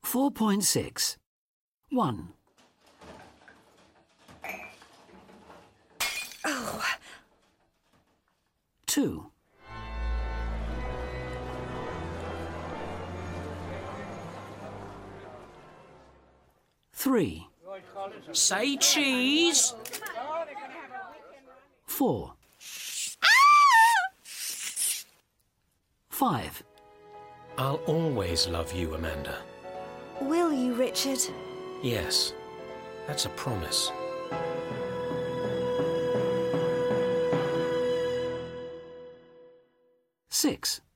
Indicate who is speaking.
Speaker 1: 4.6. 1.
Speaker 2: Oh.
Speaker 1: 2. 3.
Speaker 3: Say cheese.
Speaker 1: 4. 5.
Speaker 3: I'll always love you, Amanda.
Speaker 2: Will you, Richard?
Speaker 3: Yes, that's a promise.
Speaker 1: 6.